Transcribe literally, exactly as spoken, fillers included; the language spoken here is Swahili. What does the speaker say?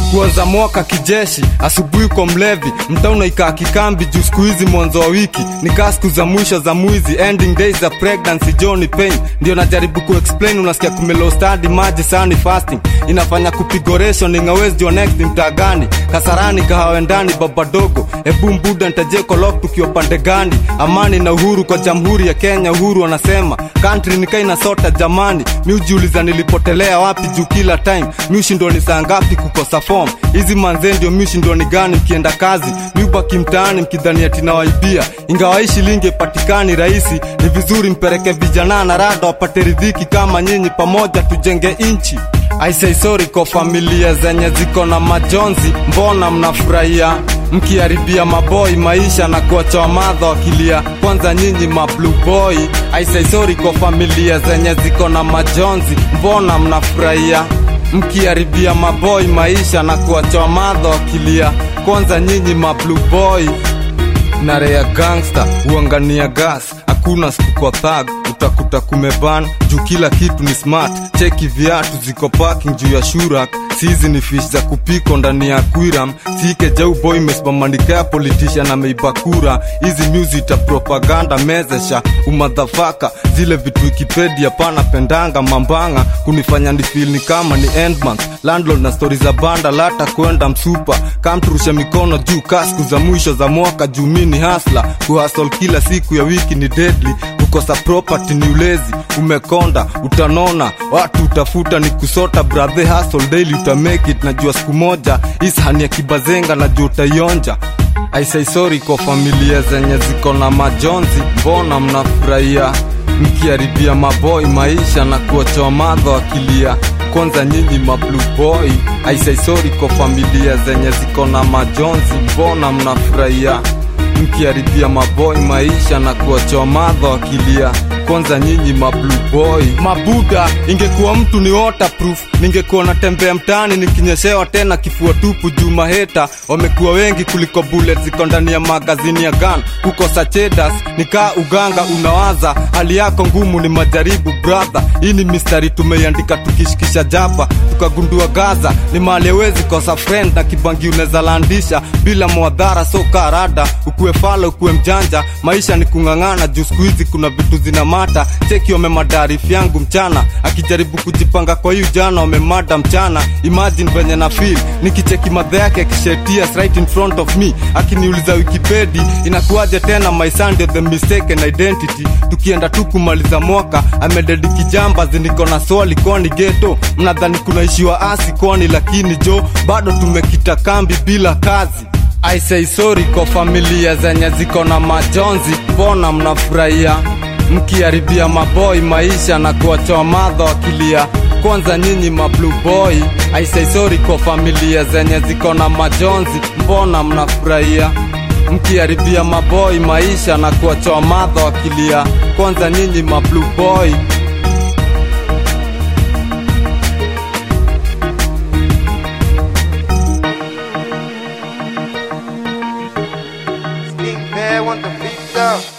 Kuanza mwaka kijeshi, asubuhi kwa mlevi, mtaa unaikaa kikambi juu siku hizi mwanzo wa wiki. Nikaa siku za mwisho za mwizi, ending days za pregnancy, Johnny Pain. Ndio najaribu ku-explain, unasikia kumelo study, maji sani fasting. Inafanya kupigoration, ingawezi your next mtaa gani. Kasarani kahawendani, baba dogo, ebu mbuda nitajeko lock tukiwa pande gani. Amani na uhuru kwa jamhuri ya Kenya, uhuru wanasema. Country nikai na sota jamani, miujiuliza nilipotelea wapi juu kila time. Miushi ndo ni saa ngapi kukosa form. Hizi manze ndio miushi ndo ni gani mkienda kazi. Miubaki mtaani mkidhani ati nawaibia. Ingawa shilingi patikani rahisi, ni vizuri mpereke vijana na rada wapate ridhiki kama nyinyi, pamoja tujenge inchi. I say sorry kwa familia zenye ziko na majonzi, mbona mnafurahia mkiharibia maboy maisha na kuacha madha wakilia. Kwanza nyinyi ma blue boy, I say sorry kwa familia zenye ziko na majonzi, mbona mnafurahia mkiharibia maboy maisha na kuacha madha wakilia. Kwanza nyinyi ma blue boy. Narea gangster uangania gas, hakuna siku kwa thug utakuta kumeban juu kila kitu ni smart. Cheki viatu ziko parking juu ya shurak, sizi ni fish za kupiko ndani ya Quiram. Sike jau boy mesimamanika politician ameiba kura. Hizi music ta propaganda mezesha umadhafaka, zile vitu Wikipedia pana pendanga mambanga. Kunifanya ni feel ni kama ni end month, landlord na stories za banda lata kwenda msupa. Kam turushe mikono juu kasku za mwisho za mwaka juu mini hustler. Kuhustle kila siku ya wiki ni deadly, kukosa property ni ulezi. Umekonda utanona, watu utafuta ni kusota. Brother hustle daily utamake it, najua siku moja ishani ya kibazenga najua utaionja. I say sorry kwa familia zenye ziko na majonzi, mbona mnafurahia mkiharibia maboy maisha na kuacha madha wakilia. Kwanza nyinyi ma blue boy, I say sorry kwa familia zenye ziko na majonzi, mbona mnafurahia mkiharibia maboy maisha na kuacha madha wakilia. Kwanza nyinyi ma blue boy. Mabuda, ingekuwa mtu ni waterproof, ningekuwa natembea mtaani nikinyeshewa tena kifua tupu juu maheta wamekuwa wengi kuliko bullets ziko ndani ya magazini ya gun. Kukosa chedas nikaa uganga, unawaza hali yako ngumu ni majaribu brother. Hii ni mistari tumeiandika tukishikisha jaba, tukagundua Gaza ni mahali hawezi kosa friend na kibangi unaweza landisha bila mwadhara. So karada ukue fala ukue mjanja, maisha ni kungangana juu siku hizi kuna vitu zina mata. Cheki wamemadarifu yangu mchana, akijaribu kujipanga kwa hiyo jana wamemada mchana. Imagine venye na feel nikicheki madhe yake kishetia right in front of me, akiniuliza Wikipedia inakuaje tena my Sunday the mistaken identity. Tukienda tu kumaliza mwaka amededi kijamba ziniko na swali kwani ghetto mnadhani kuna ishiwa asi kwani, lakini jo bado tumekita kambi bila kazi. I say sorry kwa familia zenye ziko na majonzi, mbona mnafurahia mkiharibia maboy maisha na kuacha madha wakilia. Kwanza nyinyi ma blue boy, I say sorry kwa familia zenye ziko na majonzi, mbona mnafurahia mkiharibia maboy maisha na kuacha madha wakilia. Kwanza nyinyi ma blue boy. Sneak man want the beat up.